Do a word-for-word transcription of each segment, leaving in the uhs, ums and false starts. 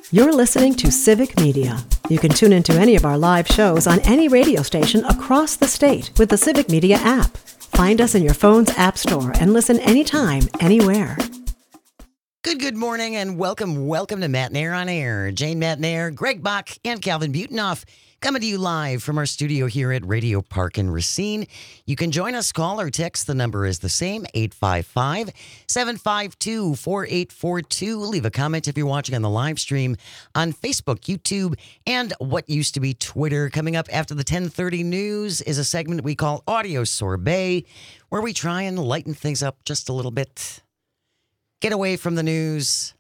You're listening to Civic Media. You can tune into any of our live shows on any radio station across the state with the Civic Media app. Find us in your phone's app store and listen anytime, anywhere. Good, good morning and welcome, welcome to Matt Nair on Air. Jane Matt Nair, Greg Bach, and Calvin Butenhoff coming to you live from our studio here at Radio Park in Racine. You can join us, call or text. The number is the same, eight five five, seven five two, four eight four two. Leave a comment if you're watching on the live stream on Facebook, YouTube, and what used to be Twitter. Coming up after the ten thirty news is a segment we call Audio Sorbet, where we try and lighten things up just a little bit. Get away from the news,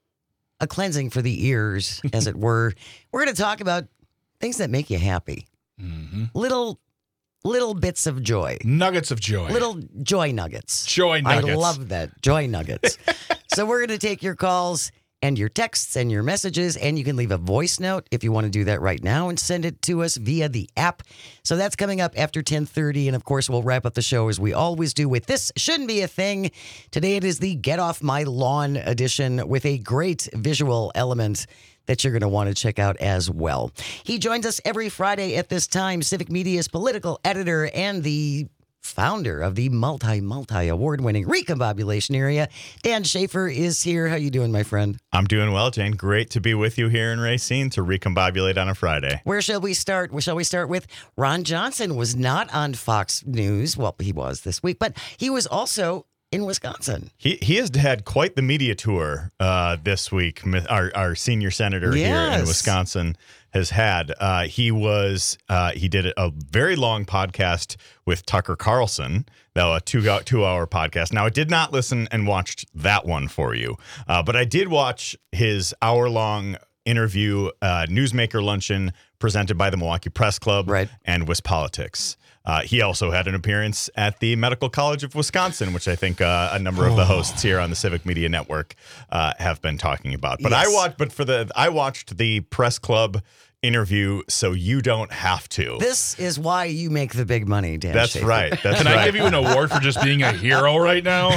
a cleansing for the ears, as it were. We're going to talk about things that make you happy. Mm-hmm. Little, little bits of joy. Nuggets of joy. Little joy nuggets. Joy nuggets. I love that. Joy nuggets. So we're going to take your calls and your texts and your messages, and you can leave a voice note if you want to do that right now and send it to us via the app. So that's coming up after ten thirty, and of course we'll wrap up the show as we always do with This Shouldn't Be a Thing. Today it is the Get Off My Lawn edition with a great visual element that you're going to want to check out as well. He joins us every Friday at this time, Civic Media's political editor and the founder of the multi, multi award-winning Recombobulation area. Dan Schaefer is here. How you doing, my friend? I'm doing well, Jane. Great to be with you here in Racine to recombobulate on a Friday. Where shall we start? Where shall we start with? Ron Johnson was not on Fox News. Well, he was this week, but he was also in Wisconsin. He he has had quite the media tour uh, this week. Our our senior senator yes. here in Wisconsin has had. Uh, he was uh, he did a very long podcast with Tucker Carlson, though a two two hour podcast. Now I did not listen and watched that one for you, uh, but I did watch his hour long interview, uh, Newsmaker Luncheon presented by the Milwaukee Press Club right. and WisPolitics. Uh, he also had an appearance at the Medical College of Wisconsin, which I think uh, a number of the hosts here on the Civic Media Network uh, have been talking about. But yes. I watched, but for the I watched the Press Club interview, so you don't have to. This is why you make the big money, Dan. That's Schaefer. right. That's Can right. I give you an award for just being a hero right now?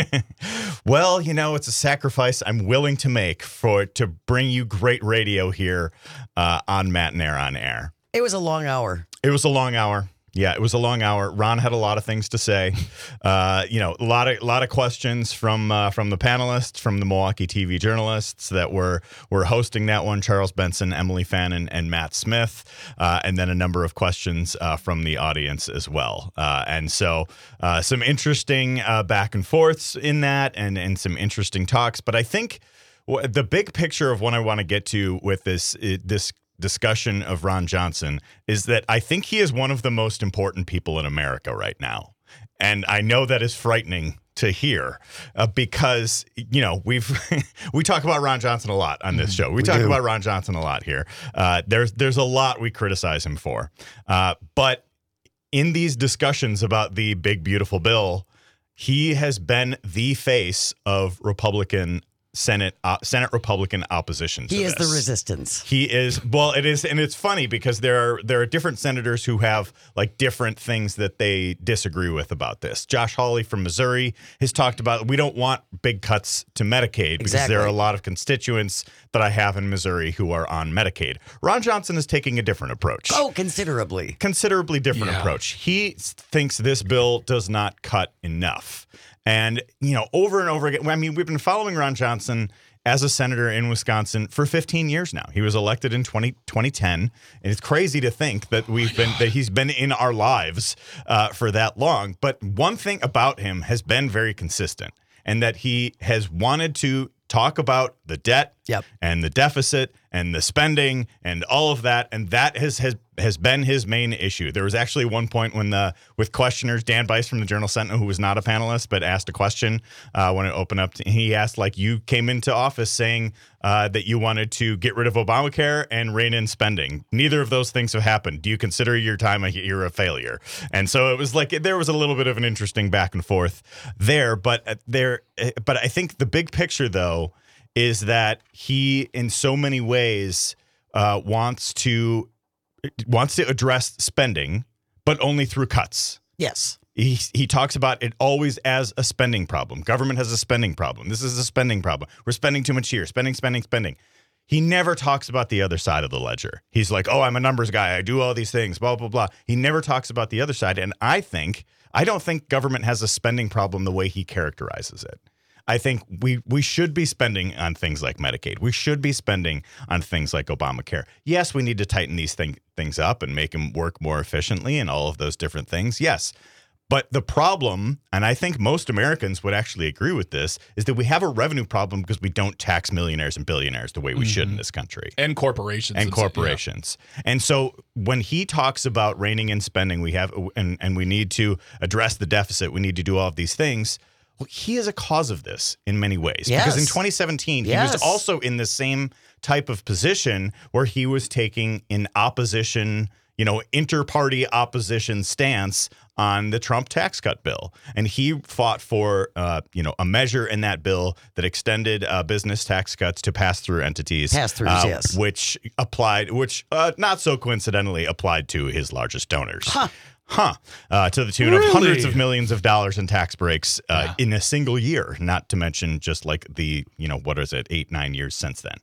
Well, you know, it's a sacrifice I'm willing to make for to bring you great radio here uh, on Matt Nair on Air. It was a long hour. It was a long hour. Yeah, it was a long hour. Ron had a lot of things to say. Uh, you know, a lot of a lot of questions from uh, from the panelists, from the Milwaukee T V journalists that were were hosting that one: Charles Benson, Emily Fannin, and Matt Smith, uh, and then a number of questions uh, from the audience as well. Uh, and so, uh, some interesting uh, back and forths in that, and and some interesting talks. But I think the big picture of what I want to get to with this this. discussion of Ron Johnson is that I think he is one of the most important people in America right now. And I know that is frightening to hear uh, because, you know, we've we talk about Ron Johnson a lot on this show. We, we talk do. about Ron Johnson a lot here. Uh, there's there's a lot we criticize him for. Uh, but in these discussions about the big, beautiful bill, he has been the face of Republican Senate uh, Senate Republican opposition to He is this. the resistance. He is well. It is, and it's funny because there are there are different senators who have like different things that they disagree with about this. Josh Hawley from Missouri has talked about we don't want big cuts to Medicaid because exactly. there are a lot of constituents that I have in Missouri who are on Medicaid. Ron Johnson is taking a different approach. Oh, considerably, considerably different yeah. approach. He thinks this bill does not cut enough. And, you know, over and over again, I mean, we've been following Ron Johnson as a senator in Wisconsin for fifteen years now. He was elected in twenty ten. And it's crazy to think that we've been that he's been in our lives uh, for that long. But one thing about him has been very consistent, and that he has wanted to talk about the debt yep. and the deficit and the spending and all of that. And that has, has has been his main issue. There was actually one point when the with questioners, Dan Bice from the Journal Sentinel, who was not a panelist, but asked a question uh, when it opened up. To, he asked, like, you came into office saying uh, that you wanted to get rid of Obamacare and rein in spending. Neither of those things have happened. Do you consider your time a, you're a failure? And so it was like there was a little bit of an interesting back and forth there. But there, but I think the big picture, though, is that he, in so many ways, uh, wants to wants to address spending, but only through cuts. Yes. He he talks about it always as a spending problem. Government has a spending problem. This is a spending problem. We're spending too much here. Spending, spending, spending. He never talks about the other side of the ledger. He's like, oh, I'm a numbers guy. I do all these things, blah, blah, blah. He never talks about the other side. And I think, I don't think government has a spending problem the way he characterizes it. I think we we should be spending on things like Medicaid. We should be spending on things like Obamacare. Yes, we need to tighten these thing, things up and make them work more efficiently and all of those different things. Yes. But the problem, and I think most Americans would actually agree with this, is that we have a revenue problem because we don't tax millionaires and billionaires the way we mm-hmm. should in this country. And corporations. And, and corporations. Yeah. And so when he talks about reining in spending, we have, and, and we need to address the deficit, we need to do all of these things. Well, he is a cause of this in many ways. Yes. Because in twenty seventeen, yes. he was also in the same type of position where he was taking an opposition, you know, inter-party opposition stance on the Trump tax cut bill. And he fought for, uh, you know, a measure in that bill that extended uh, business tax cuts to pass-through entities. Pass-throughs, uh, yes. Which applied, which uh, not so coincidentally applied to his largest donors. Huh. Huh. Uh, to the tune Really? of hundreds of millions of dollars in tax breaks uh, Yeah. in a single year, not to mention just like the, you know, what is it, eight, nine years since then.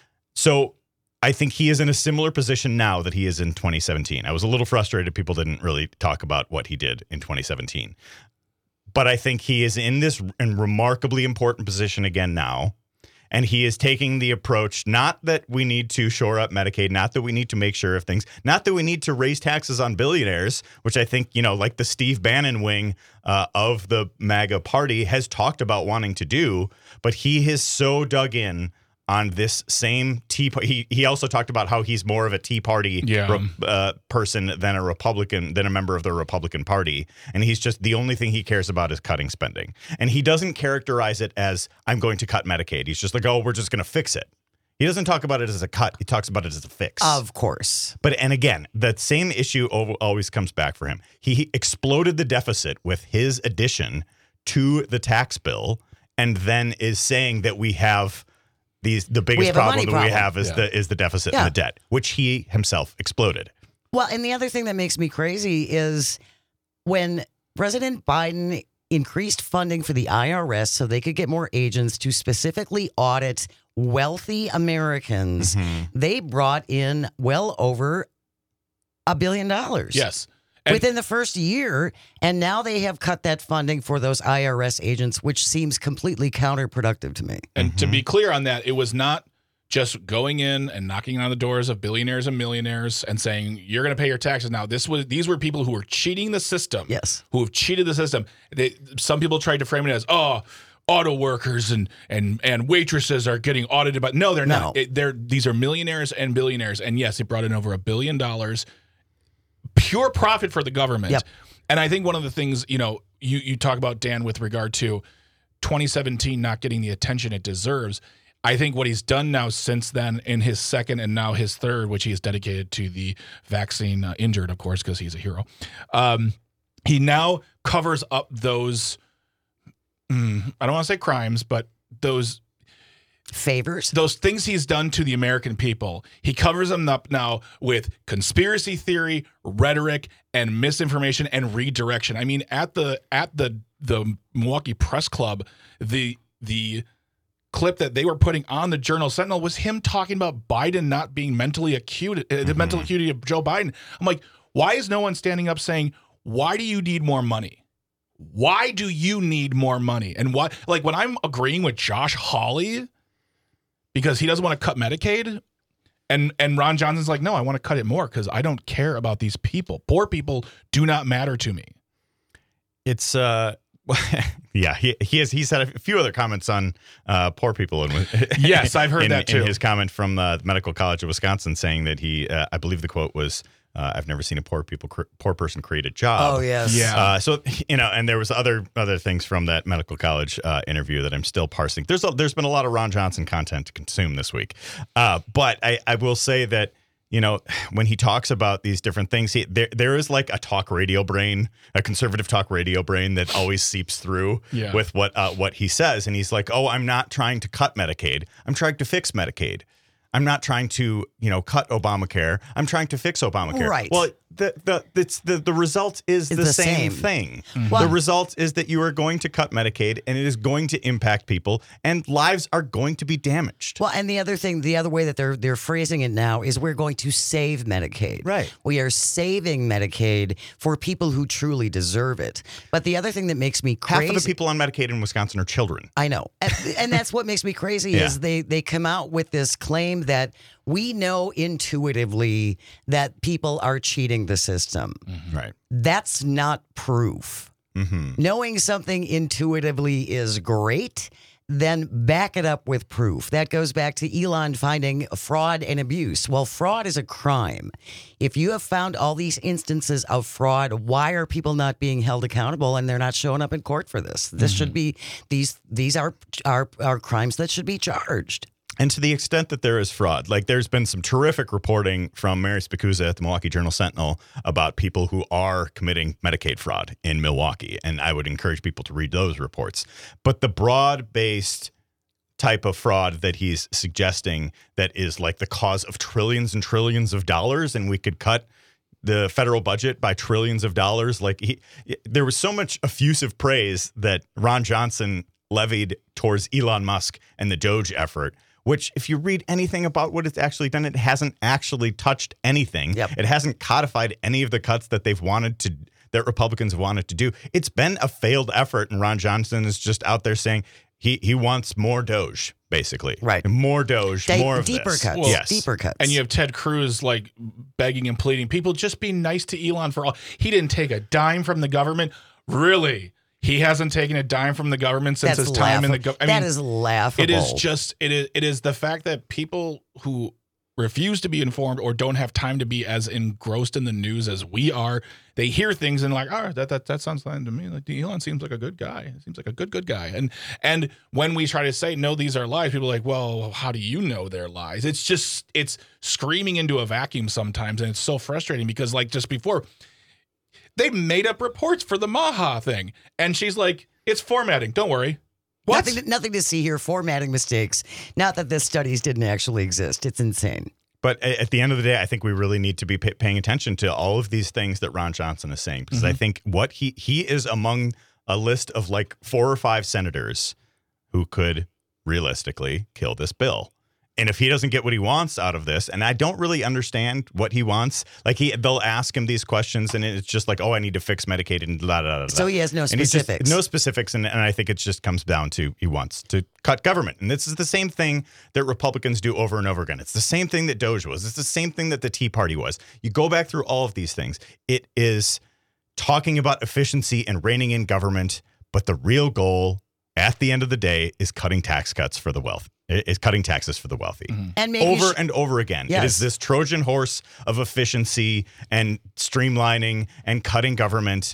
So I think he is in a similar position now that he is in twenty seventeen. I was a little frustrated people didn't really talk about what he did in twenty seventeen. But I think he is in this in remarkably important position again now. And he is taking the approach, not that we need to shore up Medicaid, not that we need to make sure of things, not that we need to raise taxes on billionaires, which I think, you know, like the Steve Bannon wing uh, of the MAGA party has talked about wanting to do. But he has so dug in on this same Tea Party. He, he also talked about how he's more of a Tea Party Yeah. re- uh, person than a Republican, than a member of the Republican Party. And he's just, the only thing he cares about is cutting spending. And he doesn't characterize it as, I'm going to cut Medicaid. He's just like, oh, we're just going to fix it. He doesn't talk about it as a cut. He talks about it as a fix. Of course. But, and again, that same issue always comes back for him. He exploded the deficit with his addition to the tax bill and then is saying that we have These the biggest have a problem money that problem. we have is Yeah. the is the deficit Yeah. and the debt, which he himself exploded. Well, and the other thing that makes me crazy is when President Biden increased funding for the I R S so they could get more agents to specifically audit wealthy Americans, Mm-hmm. they brought in well over a billion dollars. Yes. And- Within the first year, and now they have cut that funding for those I R S agents, which seems completely counterproductive to me. And to be clear on that, it was not just going in and knocking on the doors of billionaires and millionaires and saying, you're going to pay your taxes now. This was These were people who were cheating the system. Yes. Who have cheated the system. They, some people tried to frame it as, oh, auto workers and and and waitresses are getting audited. But no, they're No. not. It, they're These are millionaires and billionaires. And yes, it brought in over a billion dollars. Pure profit for the government. Yep. And I think one of the things, you know, you, you talk about, Dan, with regard to twenty seventeen not getting the attention it deserves. I think what he's done now since then in his second and now his third, which he has dedicated to the vaccine uh, injured, of course, because he's a hero. Um, he now covers up those, mm, I don't want to say crimes, but those Favors. those things he's done to the American people. He covers them up now with conspiracy theory, rhetoric, and misinformation and redirection. I mean, at the at the the Milwaukee Press Club, the the clip that they were putting on the Journal Sentinel was him talking about Biden not being mentally acute, uh, the Mm-hmm. mental acuity of Joe Biden. I'm like, why is no one standing up saying, why do you need more money? Why do you need more money? And why, like when I'm agreeing with Josh Hawley because he doesn't want to cut Medicaid, and and Ron Johnson's like, no, I want to cut it more because I don't care about these people. Poor people do not matter to me. It's uh yeah, he he has he's had a few other comments on uh, poor people. And Yes, I've heard in, that too. In his comment from uh, the Medical College of Wisconsin, saying that he, uh, I believe the quote was, uh, "I've never seen a poor people cr- poor person create a job." Oh, yes. Yeah. Uh, so you know, and there was other other things from that medical college uh, interview that I'm still parsing. There's a, there's been a lot of Ron Johnson content to consume this week, uh, but I, I will say that. You know, when he talks about these different things, he, there there is like a talk radio brain, a conservative talk radio brain that always seeps through Yeah. with what uh, what he says. And he's like, oh, I'm not trying to cut Medicaid. I'm trying to fix Medicaid. I'm not trying to, you know, cut Obamacare. I'm trying to fix Obamacare. Right. Well, the the it's the, the result is It's the, the same, same. thing. Mm-hmm. Well- The result is that you are going to cut Medicaid, and it is going to impact people, and lives are going to be damaged. Well, and the other thing, the other way that they're they're phrasing it now is we're going to save Medicaid. Right. We are saving Medicaid for people who truly deserve it. But the other thing that makes me crazy, Half of the people on Medicaid in Wisconsin are children. I know, and, and that's what makes me crazy Yeah. is they they come out with this claim that we know intuitively that people are cheating the system. Right. That's not proof. Mm-hmm. Knowing something intuitively is great, then back it up with proof. That goes back to Elon finding fraud and abuse. Well, fraud is a crime. If you have found all these instances of fraud, why are people not being held accountable and they're not showing up in court for this? This should be these these are are are crimes that should be charged. And to the extent that there is fraud, like there's been some terrific reporting from Mary Spicuzza at the Milwaukee Journal-Sentinel about people who are committing Medicaid fraud in Milwaukee. And I would encourage people to read those reports. But the broad-based type of fraud that he's suggesting that is like the cause of trillions and trillions of dollars, and we could cut the federal budget by trillions of dollars. Like he, there was so much effusive praise that Ron Johnson levied towards Elon Musk and the Doge effort, which if you read anything about what it's actually done, it hasn't actually touched anything. Yep. It hasn't codified any of the cuts that they've wanted to, that Republicans have wanted to do. It's been a failed effort, and Ron Johnson is just out there saying he he wants more Doge, basically. Right. More Doge, Di- more of deeper this. cuts. Well, yes. Deeper cuts. And you have Ted Cruz like begging and pleading, people just be nice to Elon for all. He didn't take a dime from the government. Really? He hasn't taken a dime from the government since That's his time in the laughable. government. That is laughable. It is just it is it is the fact that people who refuse to be informed or don't have time to be as engrossed in the news as we are, they hear things and like, oh, that that that sounds fine to me. Like Elon seems like a good guy. Seems like a good good guy. And and when we try to say no, these are lies, people are like, well, how do you know they're lies? It's just it's screaming into a vacuum sometimes, and it's so frustrating because like just before, they made up reports for the Maha thing, and she's like, it's formatting. Don't worry. What? Nothing, nothing to see here. Formatting mistakes. Not that the studies didn't actually exist. It's insane. But at the end of the day, I think we really need to be pay- paying attention to all of these things that Ron Johnson is saying, because Mm-hmm. I think what he he is among a list of like four or five senators who could realistically kill this bill. And if he doesn't get what he wants out of this, and I don't really understand what he wants, like he they'll ask him these questions, and it's just like, oh, I need to fix Medicaid and da da da. So he has no And he's just- specifics. no specifics, and, and I think it just comes down to he wants to cut government. And this is the same thing that Republicans do over and over again. It's the same thing that Doge was. It's the same thing that the Tea Party was. You go back through all of these things. It is talking about efficiency and reining in government, but the real goal at the end of the day is cutting tax cuts for the wealth. Is cutting taxes for the wealthy. And maybe Over sh- and over again. It Yes. is this Trojan horse of efficiency and streamlining and cutting government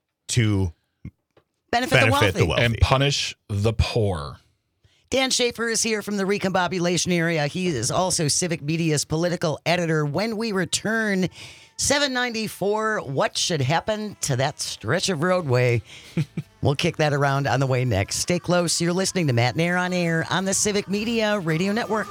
to benefit, the benefit wealthy. the wealthy. and punish the poor. Dan Schaefer is here from the Recombobulation area. He is also Civic Media's political editor. When we return, seven ninety-four, what should happen to that stretch of roadway? We'll kick that around on the way next. Stay close. You're listening to Matt Nair on Air on the Civic Media Radio Network.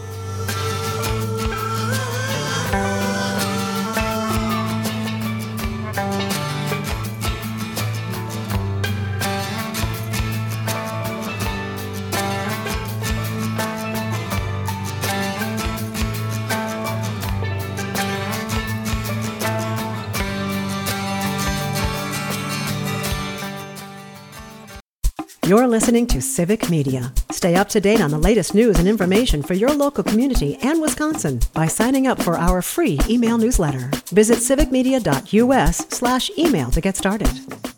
You're listening to Civic Media. Stay up to date on the latest news and information for your local community and Wisconsin by signing up for our free email newsletter. Visit civicmedia.us slash email to get started.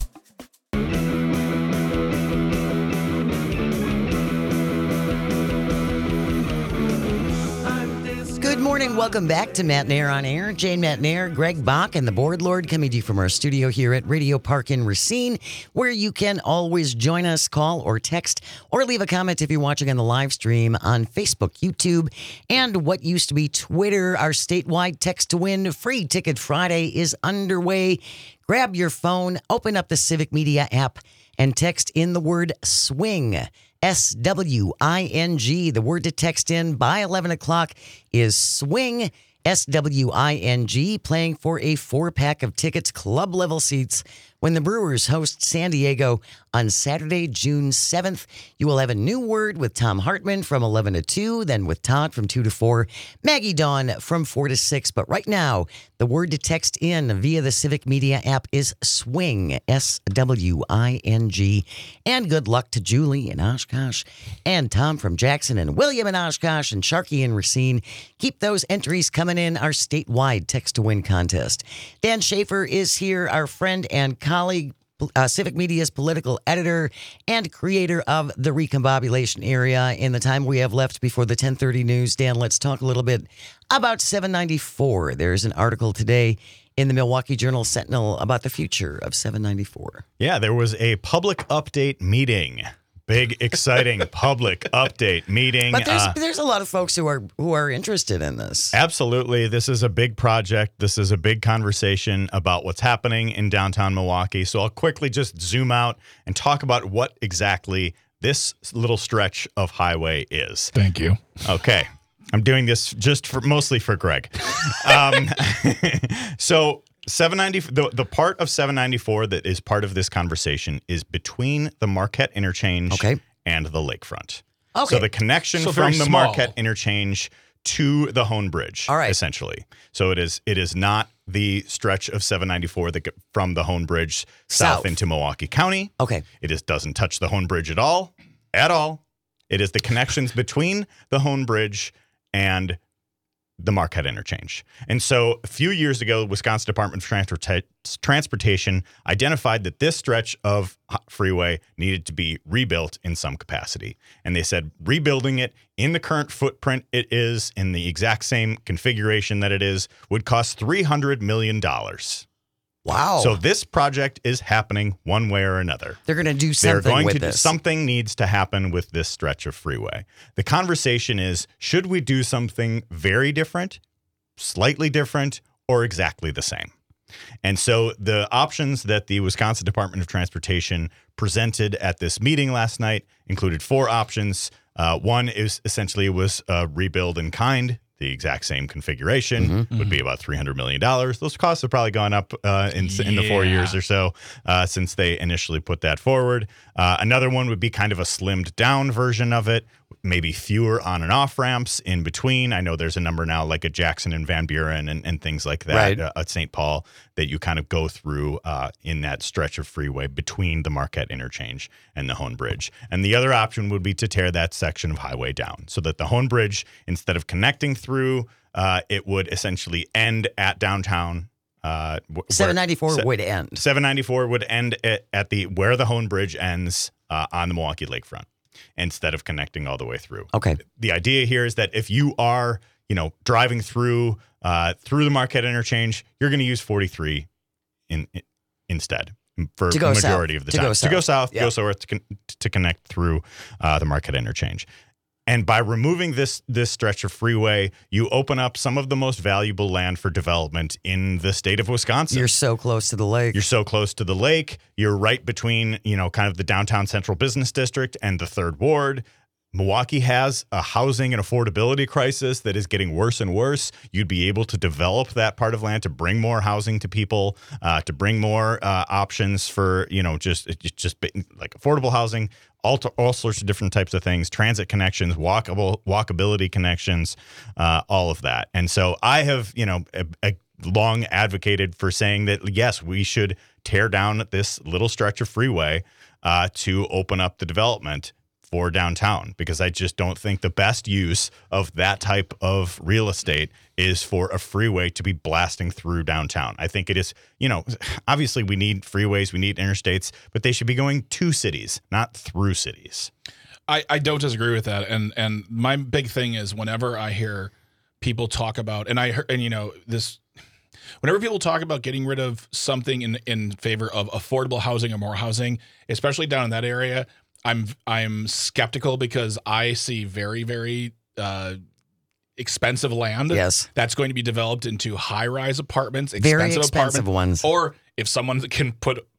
Good morning. Welcome back to Matt Nair on Air. Jane Matt Nair, Greg Bach, and the Board Lord coming to you from our studio here at Radio Park in Racine, where you can always join us, call or text, or leave a comment if you're watching on the live stream on Facebook, YouTube, and what used to be Twitter. Our statewide Text to Win Free Ticket Friday is underway. Grab your phone, open up the Civic Media app, and text in the word SWING, S W I N G. The word to text in by eleven o'clock is SWING, S W I N G, playing for a four-pack of tickets, club-level seats, when the Brewers host San Diego on Saturday, June seventh. You will have a new word with Tom Hartman from eleven to two, then with Todd from two to four, Maggie Dawn from four to six. But right now, the word to text in via the Civic Media app is SWING, S W I N G. And good luck to Julie in Oshkosh and Tom from Jackson and William in Oshkosh and Sharkey in Racine. Keep those entries coming in our statewide text-to-win contest. Dan Schaefer is here, our friend and colleague, uh, Civic Media's political editor and creator of the Recombobulation Area. In the time we have left before the ten thirty news, Dan, let's talk a little bit about seven ninety-four. There's an article today in the Milwaukee Journal-Sentinel about the future of seven ninety-four. Yeah, there was a public update meeting. Big, exciting public update meeting. But there's Uh, there's a lot of folks who are who are interested in this. Absolutely. This is a big project. This is a big conversation about what's happening in downtown Milwaukee. So I'll quickly just zoom out and talk about what exactly this little stretch of highway is. Thank you. Okay. I'm doing this just for mostly for Greg. Um, so seven ninety, the, the part of seven ninety-four that is part of this conversation is between the Marquette interchange Okay. and the lakefront. Okay. So the connection So from very the small. Marquette interchange to the Hone Bridge, All right. essentially. So it is it is not the stretch of seven ninety-four that get from the Hone Bridge south, South. into Milwaukee County. Okay. It is doesn't touch the Hone Bridge at all, at all. It is the connections between the Hone Bridge and the Marquette interchange. And so a few years ago, Wisconsin Department of Transporta- Transportation identified that this stretch of freeway needed to be rebuilt in some capacity. And they said rebuilding it in the current footprint it is, in the exact same configuration that it is, would cost three hundred million dollars. Wow. So this project is happening one way or another. they're going to do They're something going with to this. something needs to happen with this stretch of freeway. The conversation is, should we do something very different, slightly different, or exactly the same? And so the options that the Wisconsin Department of Transportation presented at this meeting last night included four options. Uh, one is essentially was uh, rebuild in kind. The exact same configuration Mm-hmm. would be about three hundred million dollars. Those costs have probably gone up uh, in, in the four Yeah. years or so uh, since they initially put that forward. Uh, another one would be kind of a slimmed down version of it, maybe fewer on and off ramps in between. I know there's a number now like at Jackson and Van Buren and, and things like that Right. uh, at Saint Paul that you kind of go through uh, in that stretch of freeway between the Marquette interchange and the Hone Bridge. And the other option would be to tear that section of highway down so that the Hone Bridge, instead of connecting through, uh, it would essentially end at downtown. Uh, wh- where- seven ninety-four se- would end. seven ninety-four would end at, at the where the Hone Bridge ends uh, on the Milwaukee Lakefront instead of connecting all the way through. Okay. The idea here is that if you are, you know, driving through uh, through the Marquette interchange, you're going to use forty-three in, in instead for To the go majority south. of the To time. go To go south. south, Yeah. go south to, con- to connect through uh, the Marquette interchange. And by removing this this stretch of freeway, you open up some of the most valuable land for development in the state of Wisconsin. You're so close to the lake. You're so close to the lake. You're right between, you know, kind of the downtown central business district and the third ward. Milwaukee has a housing and affordability crisis that is getting worse and worse. You'd be able to develop that part of land to bring more housing to people, uh, to bring more uh, options for, you know, just just like affordable housing, all to, all sorts of different types of things, transit connections, walkable walkability connections, uh, all of that. And so I have, you know, a, a long advocated for saying that, yes, we should tear down this little stretch of freeway uh, to open up the development for downtown, because I just don't think the best use of that type of real estate is for a freeway to be blasting through downtown. I think it is, you know, obviously we need freeways, we need interstates, but they should be going to cities, not through cities. I, I don't disagree with that. And and my big thing is whenever I hear people talk about, and I heard, and you know, this, whenever people talk about getting rid of something in, in favor of affordable housing or more housing, especially down in that area, I'm I'm skeptical because I see very, very uh, expensive land Yes. that's going to be developed into high-rise apartments, Very expensive, expensive apartments, ones. or if someone can put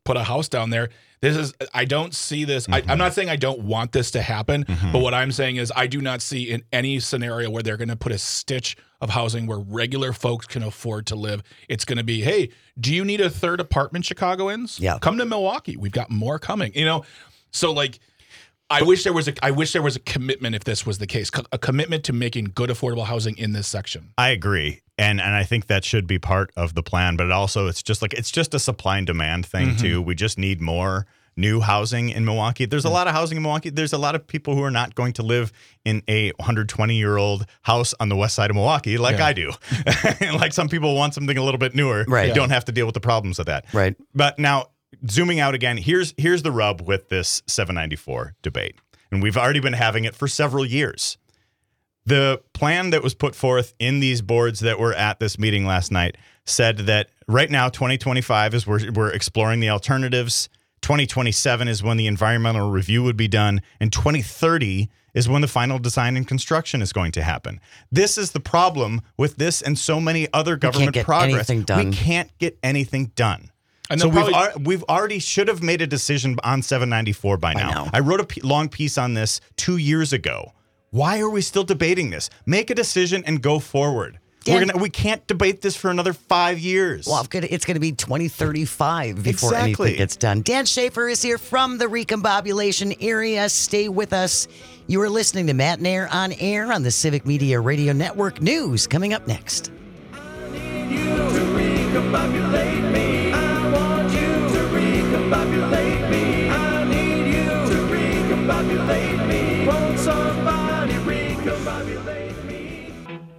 put a house down there. This is, I don't see this. Mm-hmm. I, I'm not saying I don't want this to happen, Mm-hmm. but what I'm saying is I do not see in any scenario where they're going to put a stitch of housing where regular folks can afford to live. It's going to be, hey, do you need a third apartment, Chicagoans? Yeah. Come to Milwaukee. We've got more coming. You know, so like, I wish there was a. I wish there was a commitment if this was the case, a commitment to making good affordable housing in this section. I agree, and and I think that should be part of the plan. But it also, it's just like it's just a supply and demand thing Mm-hmm. too. We just need more new housing in Milwaukee. There's a lot of housing in Milwaukee. There's a lot of people who are not going to live in a one hundred twenty year old house on the west side of Milwaukee like Yeah. I do. Like some people want something a little bit newer. Right. They Yeah. don't have to deal with the problems of that. Right. But now zooming out again, here's here's the rub with this seven ninety-four debate. And we've already been having it for several years. The plan that was put forth in these boards that were at this meeting last night said that right now, twenty twenty-five is we're, we're exploring the alternatives. twenty twenty-seven is when the environmental review would be done. And twenty thirty is when the final design and construction is going to happen. This is the problem with this and so many other government get progress. anything done. We can't get anything done. And So they'll we've probably- al- we've already should have made a decision on seven ninety-four by now. now. I wrote a p- long piece on this two years ago. Why are we still debating this? Make a decision and go forward. We're Dan- gonna we can't debate this for another five years. Well, it's going to be twenty thirty-five before Exactly. anything gets done. Dan Schaefer is here from the Recombobulation area. Stay with us. You are listening to Matt and Air on Air on the Civic Media Radio Network. News coming up next. Recombobulate me. I want you to recombobulate me. I need you to recombobulate me. Won't somebody recombobulate me?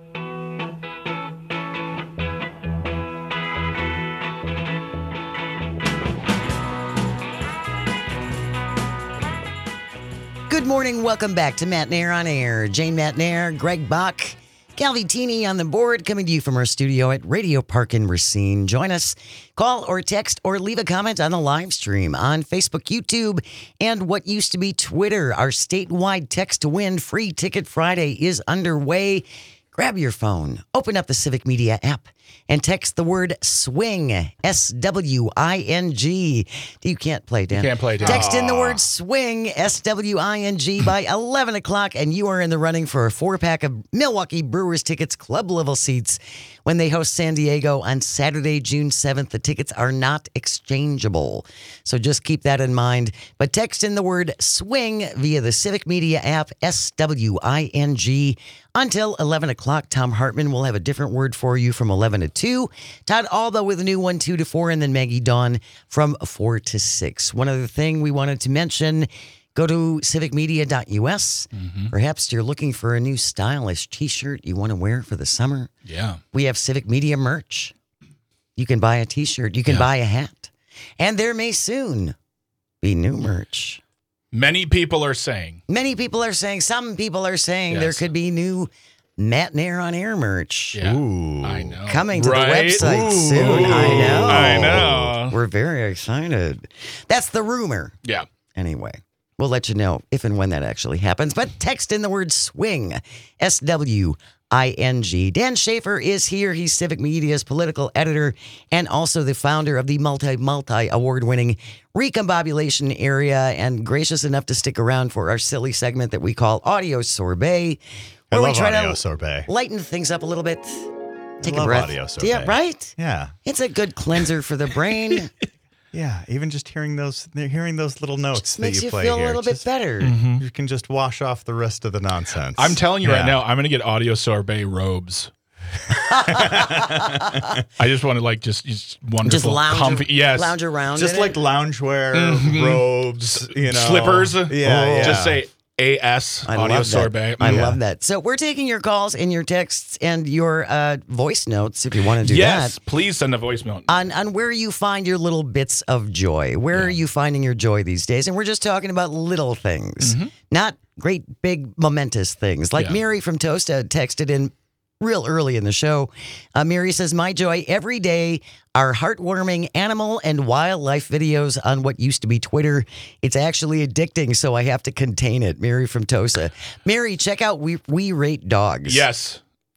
Good morning. Welcome back to Matt and Air on Air. Jane Matt and Air, Greg Bach, Calvitini on the board, coming to you from our studio at Radio Park in Racine. Join us, call or text or leave a comment on the live stream on Facebook, YouTube, and what used to be Twitter. Our statewide text to win free ticket Friday is underway. Grab your phone, open up the Civic Media app, and text the word SWING, S W I N G. You can't play, Dan. You can't play, Dan. Text in the word SWING, S W I N G, by eleven o'clock, and you are in the running for a four-pack of Milwaukee Brewers tickets, club-level seats, when they host San Diego on Saturday, June seventh. The tickets are not exchangeable, so just keep that in mind. But text in the word SWING via the Civic Media app, S W I N G. Until eleven o'clock, Tom Hartman will have a different word for you from eleven to two. Todd Alba with a new one, two to four, and then Maggie Dawn from four to six. One other thing we wanted to mention, go to civic media dot U S. Mm-hmm. Perhaps you're looking for a new stylish t-shirt you want to wear for the summer. Yeah. We have Civic Media merch. You can buy a t-shirt. You can Yeah. buy a hat. And there may soon be new merch. Many people are saying. Many people are saying, some people are saying there Yes. could be new Matt and Air on Air merch. Yeah. Ooh. I know. Coming to Right? the website Ooh. soon. I know. I know. We're very excited. That's the rumor. Yeah. Anyway, we'll let you know if and when that actually happens. But text in the word SWING, S W I N G. Dan Schaefer is here. He's Civic Media's political editor and also the founder of the multi, multi award winning Recombobulation area, and gracious enough to stick around for our silly segment that we call Audio Sorbet, I where we love try audio to sorbet. lighten things up a little bit. Take love a breath. audio sorbet. Yeah, right? Yeah. It's a good cleanser for the brain. Yeah, even just hearing those hearing those little notes that Makes you you play feel here, a little just- bit better. You can just wash off the rest of the nonsense. I'm telling you Yeah. right now, I'm going to get audio sorbet robes. I just want to like just, just wonderful, Just lounge, comfy. Yes. lounge around. just in like it. loungewear, Mhm. robes, you know, Slippers. Yeah, yeah. Just say A S I audio love sorbet. that. I Mm. love that. So we're taking your calls and your texts and your uh, voice notes if you want to do Yes, that. please send a voicemail. On, on where you find your little bits of joy. Where are you finding your joy these days? And we're just talking about little things, not great, big, momentous things. Like Yeah. Mary from Tosta texted in real early in the show. Uh, Mary says, my joy every day are heartwarming animal and wildlife videos on what used to be Twitter. It's actually addicting, so I have to contain it. Mary from Tosa. Mary, check out We, we Rate Dogs. Yes.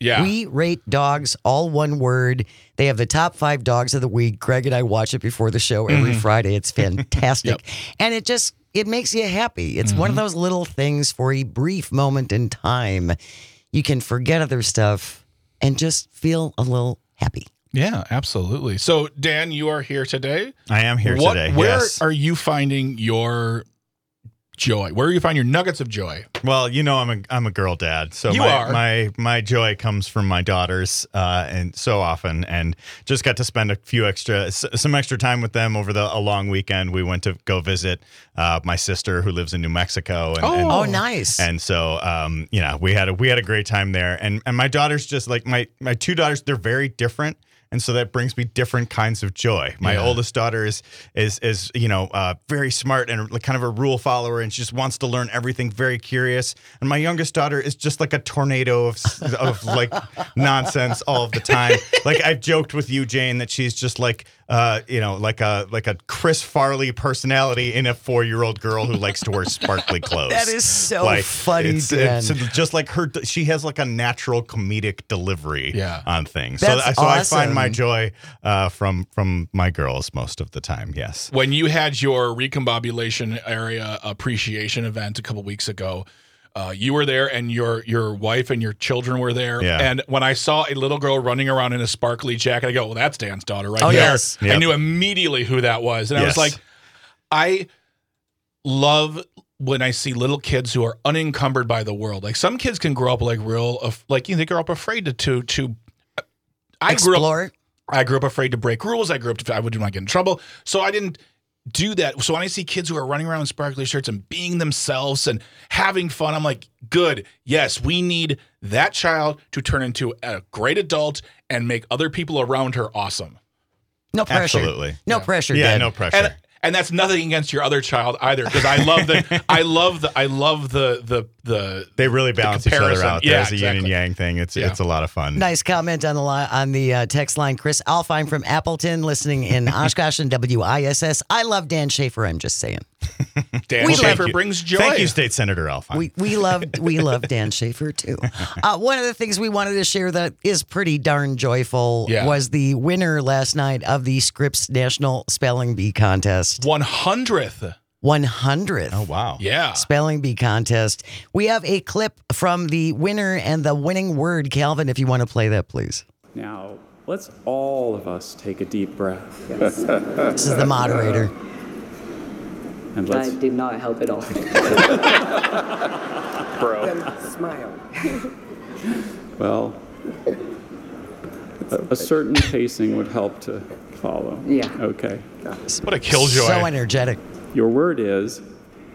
Yeah. We rate dogs all one word. They have the top five dogs of the week. Greg and I watch it before the show every Mm-hmm. Friday. It's fantastic. Yep. And it just, it makes you happy. It's one of those little things for a brief moment in time. You can forget other stuff and just feel a little happy. Yeah, absolutely. So, Dan, you are here today. I am here what, today. Where yes. are you finding your joy? Where are you finding your nuggets of joy? Well, you know, I'm a I'm a girl dad, so You my, are. my my joy comes from my daughters, uh, and so often, and just got to spend a few extra s- some extra time with them over the a long weekend. We went to go visit uh, my sister who lives in New Mexico, and, and Oh, nice. And so, um, you know, we had a we had a great time there, and and my daughters just like my my two daughters, they're very different. And so that brings me different kinds of joy. My Yeah. oldest daughter is, is, is you know, uh, very smart and like kind of a rule follower, and she just wants to learn everything, very curious. And my youngest daughter is just like a tornado of, of like nonsense all of the time. Like I've joked with you, Jane, that she's just like, uh, you know, like a like a Chris Farley personality in a four-year-old girl who likes to wear sparkly clothes. That is so Like, funny, it's, Dan. it's just like her. She has like a natural comedic delivery Yeah. on things. That's so, so I find my awesome. joy uh, from from my girls most of the time. Yes. When you had your recombobulation area appreciation event a couple weeks ago, uh, you were there, and your your wife and your children were there. Yeah. And when I saw a little girl running around in a sparkly jacket, I go, "Well, that's Dan's daughter, right Oh, there." yes. I Yep. knew immediately who that was, and I was Yes. like, I love when I see little kids who are unencumbered by the world. Like some kids can grow up like real, af- like you know, they grow up afraid to to. to I grew up. Explore. I grew up afraid to break rules. I grew up to, I would not get in trouble. So I didn't do that. So when I see kids who are running around in sparkly shirts and being themselves and having fun, I'm like, good. Yes, we need that child to turn into a great adult and make other people around her awesome. No pressure. Absolutely. No Yeah. pressure, Yeah. Dan. No pressure. And and that's nothing against your other child either, because I love the I love the I love the the the they really balance each other comparison. out. Yeah, There's a yin and exactly. yang thing. It's Yeah. it's a lot of fun. Nice comment on the li- on the uh, text line. Chris Alfine from Appleton, listening in Oshkosh and W I S S. I love Dan Schaefer. I'm just saying. Dan We Schaefer love you. brings joy. Thank you, State Senator Alfine. We we love we love Dan Schaefer too. Uh, one of the things we wanted to share that is pretty darn joyful Yeah. was the winner last night of the Scripps National Spelling Bee Contest. one hundredth. one hundredth. oh wow. Yeah. Spelling Bee Contest. We have a clip from the winner and the winning word. Calvin, if you want to play that, please. Now, let's all of us take a deep breath. This is the moderator. And let's That did not help at all. Smile. well, a, a certain pacing would help to follow. Yeah. Okay. What a killjoy. So energetic. Your word is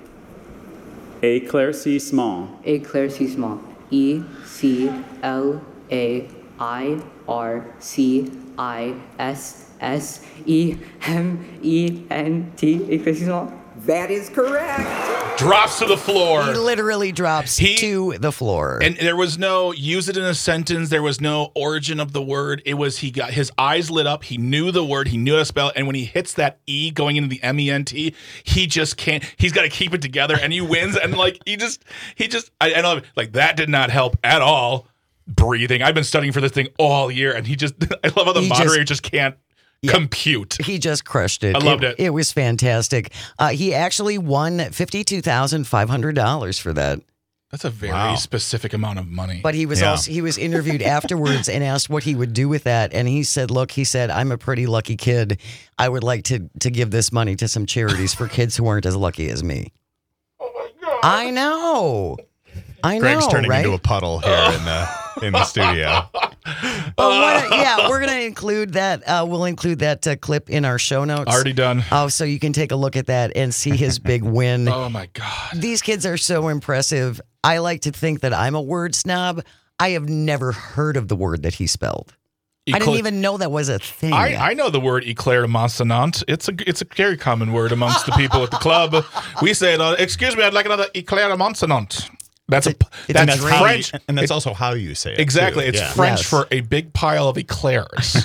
éclaircissement. Éclaircissement. E C L A I R C I S S E M E N T. Éclaircissement. That is correct. Drops to the floor. He literally drops He- to the floor. And there was no use it in a sentence. There was no origin of the word. It was he got his eyes lit up. He knew the word. He knew how to spell it. And when he hits that E going into the M E N T, he just can't. He's got to keep it together. And he wins. And like he just, he just, I, I know like that did not help at all. Breathing. I've been studying for this thing all year, and he just. I love how the He just- moderator just, can't compute. He just crushed it. I loved it. It was fantastic. Uh, he actually won fifty-two thousand five hundred dollars for that. That's a very Wow. specific amount of money. But he was Yeah. also he was interviewed afterwards and asked what he would do with that, and he said, "Look, he said I'm a pretty lucky kid. I would like to to give this money to some charities for kids who aren't as lucky as me." Oh my god! I know, I Greg's know, turning right? into a puddle here in the in the studio. But what, yeah, we're gonna include that. Uh, we'll include that uh, clip in our show notes. Already done. Oh, so you can take a look at that and see his big win. Oh my god. These kids are so impressive. I like to think that I'm a word snob. I have never heard of the word that he spelled. I didn't Eclair- even know that was a thing. I, I know the word éclair-monsonant. It's a it's a very common word amongst the people at the club. We say, it, uh, "Excuse me, I'd like another éclair-monsonant." That's a, It's a- it's a that's drain. French. and that's also how you say it. Exactly. too. It's Yeah. French Yes. for a big pile of eclairs.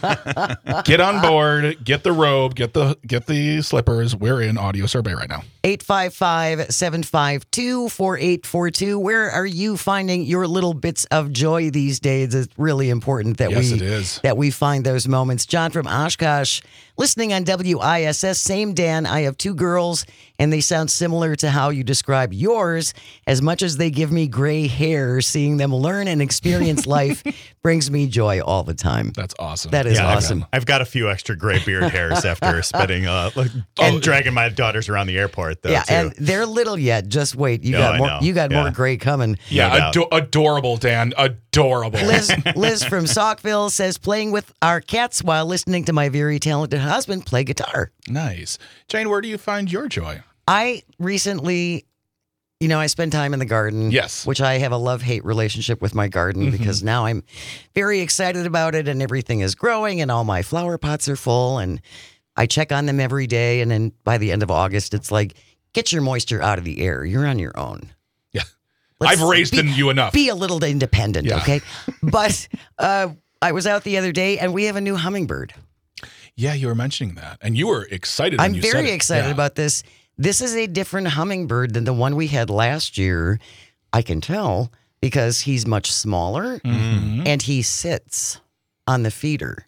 Get on board, get the robe, get the get the slippers. We're in audio survey right now. eight five five, seven five two, four eight four two. Where are you finding your little bits of joy these days? It's really important that Yes, we it is. that we find those moments. John from Oshkosh, listening on W I S S. Same Dan. I have two girls, and they sound similar to how you describe yours. As much as they give me gray hair, seeing them learn and experience life brings me joy all the time. That's awesome. That is Yeah, I've- awesome. I've, got a few extra gray beard hairs after spending uh, like, and dragging my daughters around the airport. Though, Yeah, too. and they're little yet. Just wait. You No, got I more. know. You got Yeah. more gray coming. yeah, No doubt. ado- adorable, Dan. Adorable. Liz, Liz from Saukville says, playing with our cats while listening to my very talented husband play guitar. Nice. Jane, where do you find your joy? I recently, you know, I spend time in the garden. Yes. Which I have a love-hate relationship with my garden Mhm. because now I'm very excited about it and everything is growing and all my flower pots are full and I check on them every day. And then by the end of August, it's like, get your moisture out of the air. You're on your own. Yeah. Let's I've raised be- in you enough. Be a little independent, Yeah. okay? But uh, I was out the other day and we have a new hummingbird. Yeah, you were mentioning that. And you were excited when I'm you said very it. excited Yeah. about this. This is a different hummingbird than the one we had last year. I can tell because he's much smaller Mhm. and he sits on the feeder.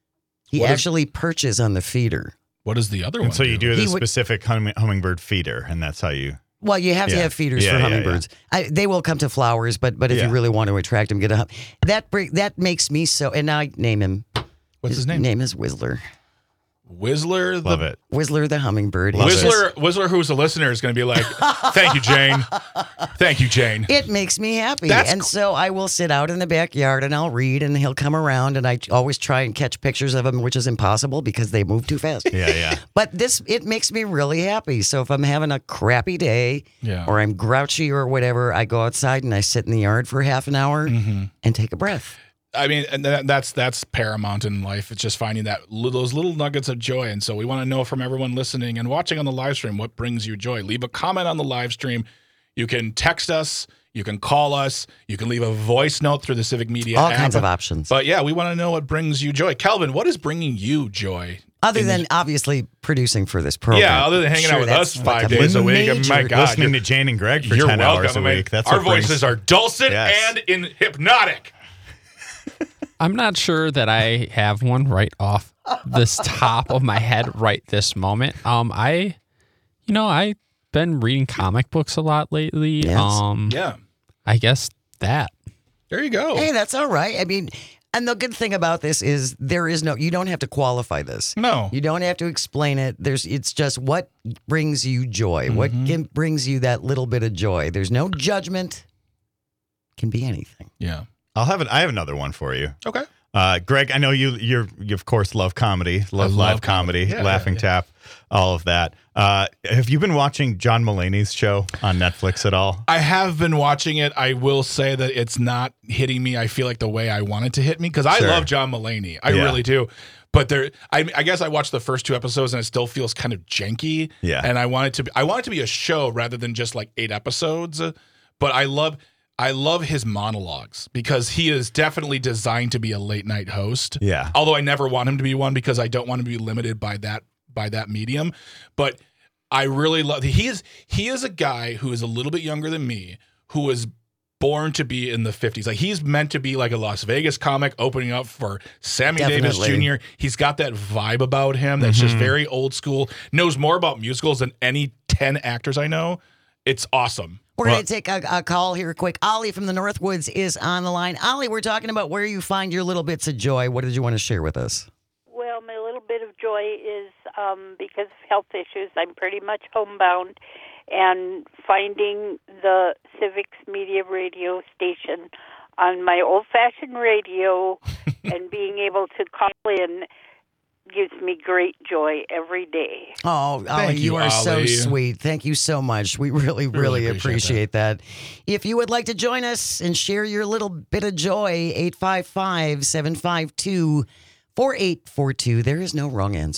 He What is- actually perches on the feeder. What does the other one and so you do He the would- specific hum- hummingbird feeder, and that's how you. Well, you have to Yeah. have feeders Yeah, for yeah, hummingbirds. I, they will come to flowers, but but if Yeah. you really want to attract them, get a hum. That bring, that makes me so. And now I name him. What's his name? Name is Whistler. Whistler the Love it. Whistler the hummingbird. Love It's it. just- Whistler, Whistler, who's a listener, is going to be like, "Thank you, Jane. Thank you, Jane." It makes me happy. That's and cool. so I will sit out in the backyard and I'll read and he'll come around and I always try and catch pictures of him, which is impossible because they move too fast. Yeah, yeah. But this, it makes me really happy. So if I'm having a crappy day Yeah. or I'm grouchy or whatever, I go outside and I sit in the yard for half an hour Mm-hmm. and take a breath. I mean, and that, that's that's paramount in life. It's just finding that li- those little nuggets of joy. And so we want to know from everyone listening and watching on the live stream what brings you joy. Leave a comment on the live stream. You can text us. You can call us. You can leave a voice note through the Civic Media All app. kinds of options. But yeah, we want to know what brings you joy. Calvin, what is bringing you joy? Other in than the- obviously producing for this program. yeah, other than hanging Sure, out with that's us five like a days a week. major- My God, Listening you're- to Jane and Greg for You're ten welcome. hours a I mean, week. That's our what brings- voices are dulcet Yes. and in hypnotic. I'm not sure that I have one right off this top of my head right this moment. Um, I, you know, I've been reading comic books a lot lately. Yes. Um, Yeah, I guess that. there you go. Hey, that's all right. I mean, and the good thing about this is there is no, you don't have to qualify this. No. You don't have to explain it. There's, it's just what brings you joy. What Mm-hmm. can, brings you that little bit of joy. There's no judgment. Can be anything. Yeah. I'll have it. I have another one for you. Okay. Uh, Greg, I know you. You're, you of course love comedy, love love live comedy. comedy, Yeah, Laughing yeah. Tap, all of that. Uh, have you been watching John Mulaney's show on Netflix at all? I have been watching it. I will say that it's not hitting me. I feel like the way I want it to hit me because I Sure. love John Mulaney. I Yeah. really do. But there, I, I guess I watched the first two episodes and it still feels kind of janky. Yeah. And I want it to be, I want it to be a show rather than just like eight episodes. But I love, I love his monologues because he is definitely designed to be a late night host. Yeah. Although I never want him to be one because I don't want him to be limited by that by that medium. But I really love he is he is a guy who is a little bit younger than me, who was born to be in the fifties. Like he's meant to be like a Las Vegas comic opening up for Sammy Davis Definitely. Junior He's got that vibe about him that's just very old school, knows more about musicals than any ten actors I know. It's awesome. We're Well- going to take a, a call here quick. Ollie from the Northwoods is on the line. Ollie, we're talking about where you find your little bits of joy. What did you want to share with us? Well, my little bit of joy is um, because of health issues, I'm pretty much homebound, and finding the Civics Media radio station on my old-fashioned radio and being able to call in gives me great joy every day. Oh, Ollie, you, you are so Ollie. sweet. Thank you so much. We really, really, really appreciate, appreciate that. If you would like to join us and share your little bit of joy, eight five five, seven five two, four eight four two. There is no wrong answer.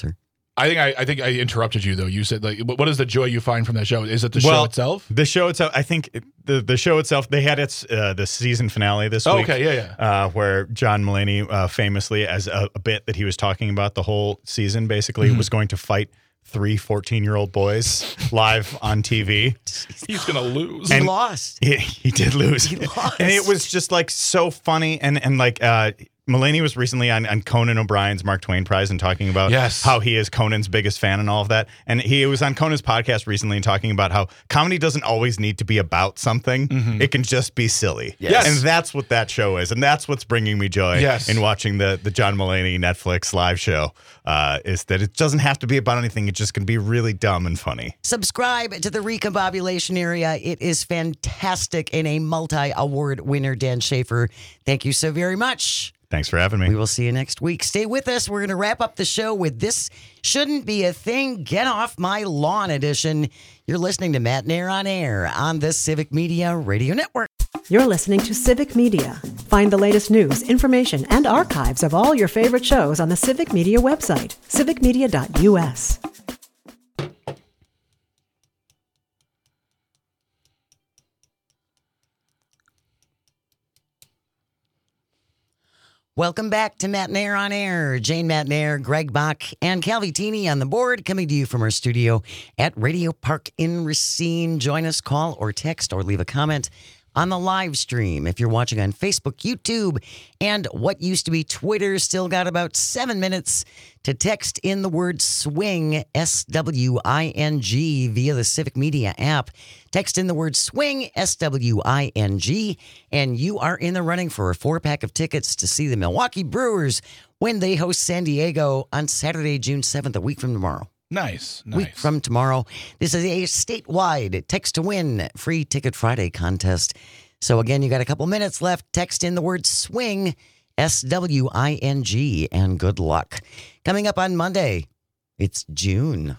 I think I, I think I interrupted you though. You said like, what is the joy you find from that show? Is it the well, show itself? The show itself. I think it, the the show itself. They had its uh, the season finale this Oh, week. okay, yeah, yeah. Uh, where John Mulaney uh, famously, as a, a bit that he was talking about the whole season, basically Mm-hmm. was going to fight three fourteen-year-old boys live on T V. He's gonna lose. He And- lost. He, he did lose. He lost. And it was just like so funny. And, and like, uh, Mulaney was recently on, on Conan O'Brien's Mark Twain Prize and talking about Yes. how he is Conan's biggest fan and all of that. And he was on Conan's podcast recently and talking about how comedy doesn't always need to be about something. Mm-hmm. It can just be silly. Yes. And that's what that show is. And that's what's bringing me joy Yes. in watching the, the John Mulaney Netflix live show, uh, is that it doesn't have to be about anything. It just can be really dumb and funny. Subscribe to the Recombobulation Area. It is fantastic. And a multi-award winner, Dan Schaefer. Thank you so very much. Thanks for having me. We will see you next week. Stay with us. We're going to wrap up the show with This Shouldn't Be a Thing. Get Off My Lawn edition. You're listening to Matt Nair on Air on the Civic Media Radio Network. You're listening to Civic Media. Find the latest news, information, and archives of all your favorite shows on the Civic Media website, civic media dot u s. Welcome back to Matt Nair on Air. Jane Matt Nair, Greg Bach, and Calvi Tini on the board, coming to you from our studio at Radio Park in Racine. Join us, call or text or leave a comment on the live stream. If you're watching on Facebook, YouTube, and what used to be Twitter, still got about seven minutes to text in the word SWING, S W I N G, via the Civic Media app. Text in the word SWING, S W I N G, and you are in the running for a four-pack of tickets to see the Milwaukee Brewers when they host San Diego on Saturday, June seventh, a week from tomorrow. Nice, nice. Week from tomorrow. This is a statewide text to win free Ticket Friday contest. So again, you got a couple minutes left. Text in the word SWING, S W I N G, and good luck. Coming up on Monday, it's June.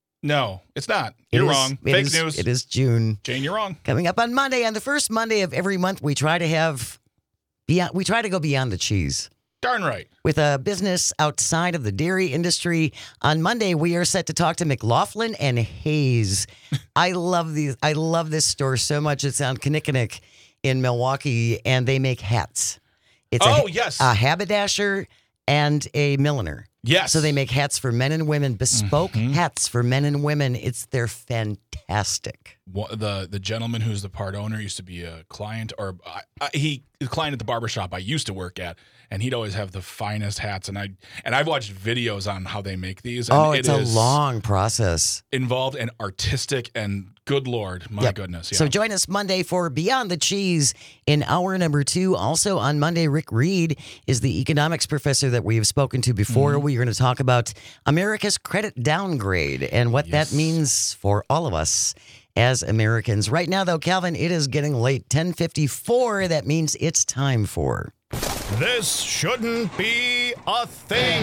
No, it's not. It You're is- wrong. it Fake is- news. It is June. Jane, you're wrong. Coming up on Monday, on the first Monday of every month, we try to have beyond. We try to go beyond the cheese. Darn right. With a business outside of the dairy industry. On Monday, we are set to talk to McLaughlin and Hayes. I love these. I love this store so much. It's on Kinnickinnick in Milwaukee, and they make hats. It's Oh, a, yes. a haberdasher and a milliner. Yes. So they make hats for men and women, bespoke Mhm. hats for men and women. It's they're fantastic. Wha- the the gentleman who's the part owner used to be a client, or I, I, he a client at the barbershop I used to work at, and he'd always have the finest hats. And I and I've watched videos on how they make these. And Oh, it it's a is long process. involved and artistic, and good Lord, my Yep. goodness. Yeah. So join us Monday for Beyond the Cheese in hour number two. Also on Monday, Rick Reed is the economics professor that we have spoken to before. Mm-hmm. We're going to talk about America's credit downgrade and what Yes. that means for all of us as Americans. Right now, though, Calvin, it is getting late. ten fifty-four. That means it's time for... This shouldn't be a thing.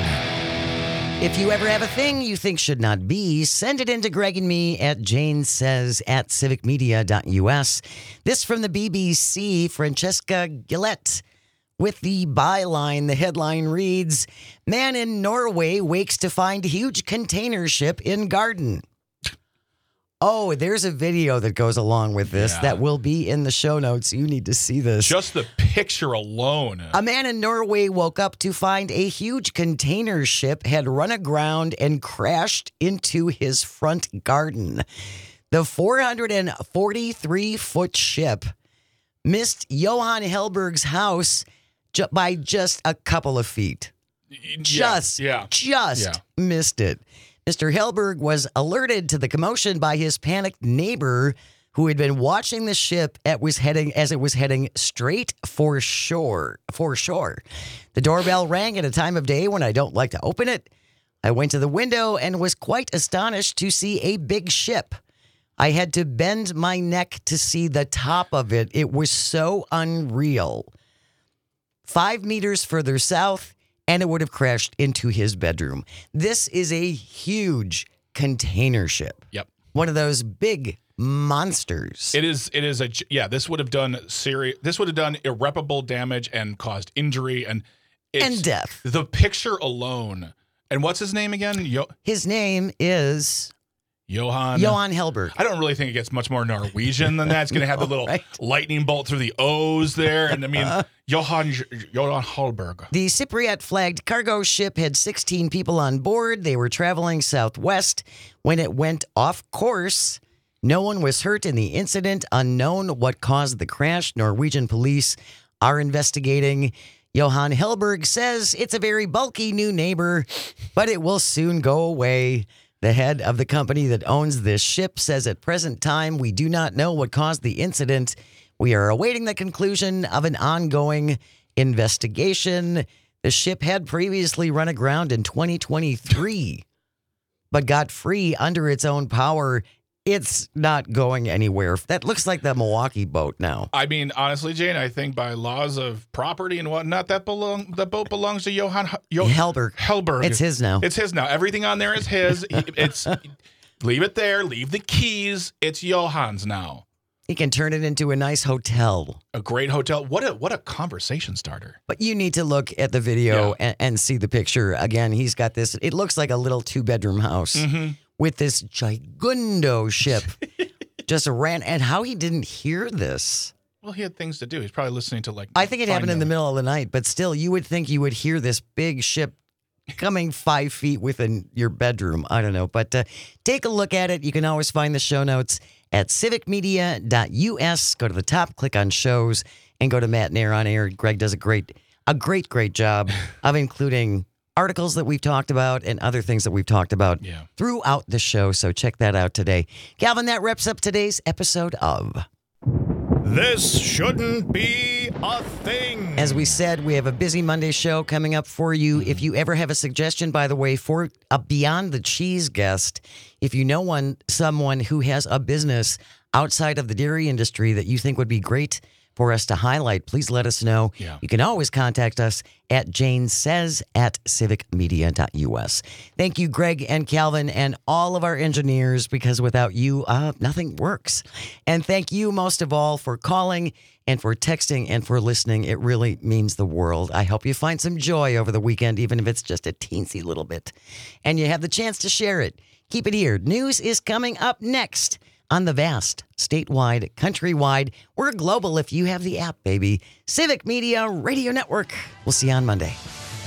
If you ever have a thing you think should not be, send it in to Greg and me at Jane Says at civic media dot u s. This from the B B C, Francesca Gillette. With the byline, the headline reads, Man in Norway wakes to find huge container ship in garden. Oh, there's a video that goes along with this Yeah. that will be in the show notes. You need to see this. just the picture alone. A man in Norway woke up to find a huge container ship had run aground and crashed into his front garden. The four hundred forty-three foot ship missed Johan Helberg's house ju- by just a couple of feet. Just, yeah. just Yeah. missed it. Mister Helberg was alerted to the commotion by his panicked neighbor who had been watching the ship at was heading as it was heading straight for shore. For shore. The doorbell rang at a time of day when I don't like to open it. I went to the window and was quite astonished to see a big ship. I had to bend my neck to see the top of it. It was so unreal. Five meters further south, and it would have crashed into his bedroom. This is a huge container ship. Yep. One of those big monsters. It is. It is a. Yeah. This would have done serious. This would have done irreparable damage and caused injury and it's, And death. The picture alone, And what's his name again? Yo- His name is Johan. Johan Hellberg. I don't really think it gets much more Norwegian than that. It's going to have the little right. lightning bolt through the O's there. And I mean, Johan Johan Hellberg. The Cypriot flagged cargo ship had sixteen people on board. They were traveling southwest when it went off course. No one was hurt in the incident. Unknown what caused the crash. Norwegian police are investigating. Johan Hellberg says it's a very bulky new neighbor, but it will soon go away. The head of the company that owns this ship says at present time, we do not know what caused the incident. We are awaiting the conclusion of an ongoing investigation. The ship had previously run aground in twenty twenty-three, but got free under its own power. It's not going anywhere. That looks like the Milwaukee boat now. I mean, honestly, Jane, I think by laws of property and whatnot, that belong the boat belongs to Johan jo- Hellberg. Hellberg. It's his now. It's his now. Everything on there is his. He- it's leave it there. Leave the keys. It's Johan's now. He can turn it into a nice hotel. A great hotel. What a what a conversation starter. But you need to look at the video Yeah. and, and see the picture. Again, he's got this. It looks like a little two-bedroom house Mm-hmm. with this gigundo ship. Just ran. And how he didn't hear this. Well, he had things to do. He's probably listening to like. I think it Find happened in the Nemo. middle of the night, but still, you would think you would hear this big ship coming five feet within your bedroom. I don't know. But uh, take a look at it. You can always find the show notes at civic media dot U S. Go to the top, click on shows, and go to Matt Nair on Air. Greg does a great, a great, great job of including articles that we've talked about and other things that we've talked about Yeah. throughout the show. So check that out today. Calvin, that wraps up today's episode of This shouldn't be a thing. As we said, we have a busy Monday show coming up for you. If you ever have a suggestion, by the way, for a Beyond the Cheese guest, if you know one someone who has a business outside of the dairy industry that you think would be great for us to highlight, please let us know. Yeah. You can always contact us at Jane Says at civic media dot U S. Thank you, Greg and Calvin, and all of our engineers, because without you, uh, nothing works. And thank you most of all for calling and for texting and for listening. It really means the world. I hope you find some joy over the weekend, even if it's just a teensy little bit. And you have the chance to share it. Keep it here. News is coming up next on the vast, statewide, countrywide. We're global if you have the app, baby. Civic Media Radio Network. We'll see you on Monday.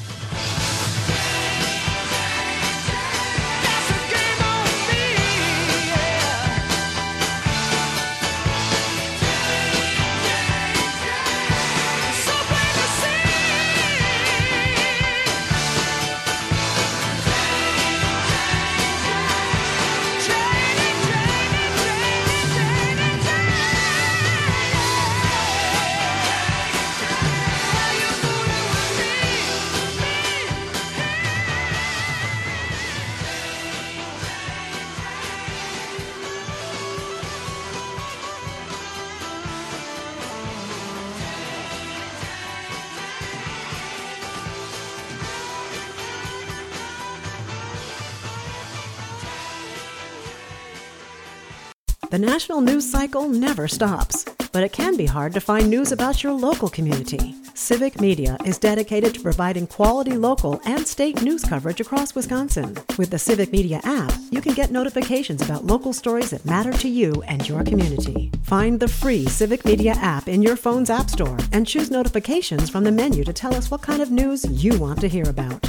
The national news cycle never stops, but it can be hard to find news about your local community. Civic Media is dedicated to providing quality local and state news coverage across Wisconsin. With the Civic Media app, you can get notifications about local stories that matter to you and your community. Find the free Civic Media app in your phone's app store and choose notifications from the menu to tell us what kind of news you want to hear about.